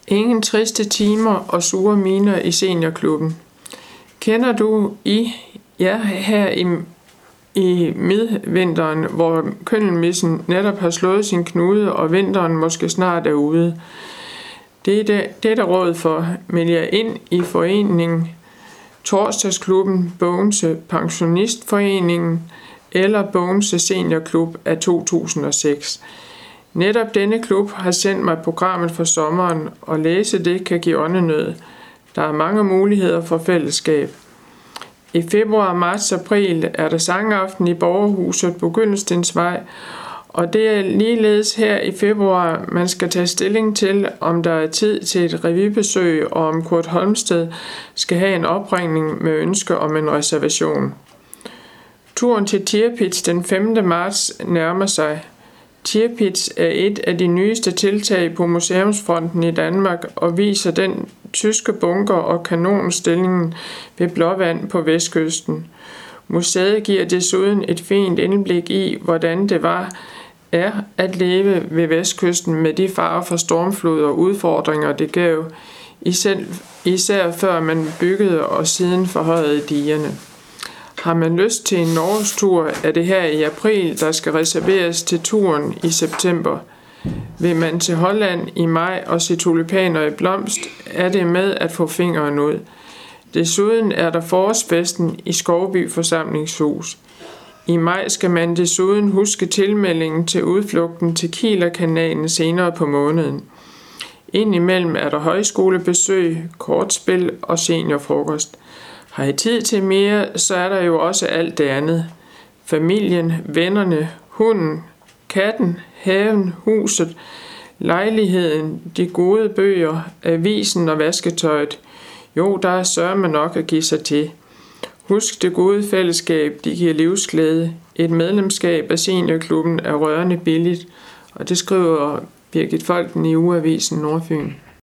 Ingen triste timer og sure miner i seniorklubben. Kender du her i midvinteren, hvor køndelmissen netop har slået sin knude, og vinteren måske snart er ude? Det er der råd for. Meld jer ind i foreningen Torsdagsklubben, Bogense Pensionistforeningen eller Bogense Seniorklub af 2006. Netop denne klub har sendt mig programmet for sommeren, og læse det kan give åndenød. Der er mange muligheder for fællesskab. I februar, marts og april er der sangaften i Borgerhuset på Gyldenstensvej, og det er ligeledes her i februar, man skal tage stilling til, om der er tid til et revybesøg, og om Kurt Holmsted skal have en opringning med ønske om en reservation. Turen til Tirpitz den 5. marts nærmer sig. Tirpitz er et af de nyeste tiltag på museumsfronten i Danmark og viser den tyske bunker og kanonstillingen ved Blåvand på vestkysten. Museet giver desuden et fint indblik i, hvordan det er at leve ved vestkysten med de farer for stormflod og udfordringer, det gav, især før man byggede og siden forhøjede digerne. Har man lyst til en Norgestur, er det her i april, der skal reserveres til turen i september. Vil man til Holland i maj og se tulipaner i blomst, er det med at få fingeren ud. Desuden er der forårsfesten i Skovby Forsamlingshus. I maj skal man desuden huske tilmeldingen til udflugten til Kielerkanalen senere på måneden. Indimellem er der højskolebesøg, kortspil og seniorfrokost. Har I tid til mere, så er der jo også alt det andet. Familien, vennerne, hunden, katten, haven, huset, lejligheden, de gode bøger, avisen og vasketøjet. Jo, der er sørme nok at give sig til. Husk det gode fællesskab, de giver livsglæde. Et medlemskab af seniorklubben er rørende billigt, og det skriver Birgit Folken i Ugeavisen Nordfyn.